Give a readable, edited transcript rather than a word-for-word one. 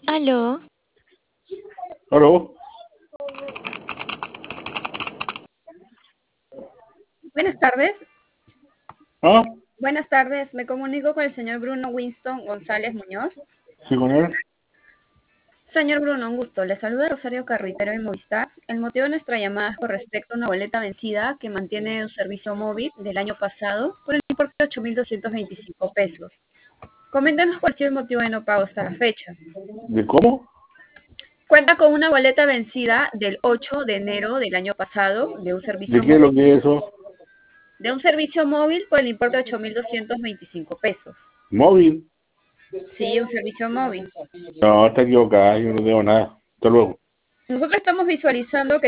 Aló, ¿Aló? Buenas tardes. ¿Ah? Buenas tardes. Me comunico con el señor Bruno Winston González Muñoz. ¿Sí con él? Señor Bruno, un gusto. Le saluda Rosario Carritero de Movistar. El motivo de nuestra llamada es con respecto a una boleta vencida que mantiene un servicio móvil del año pasado por el importe de 8.225 pesos. Coméntenos cuál ha sido el motivo de no pago hasta la fecha. ¿De cómo? Cuenta con una boleta vencida del 8 de enero del año pasado de un ¿De servicio qué es móvil, lo que es eso? por el importe de 8.225 pesos. ¿Móvil? Sí, un servicio móvil. No, está equivocada, yo no tengo nada. Hasta luego. Nosotros estamos visualizando que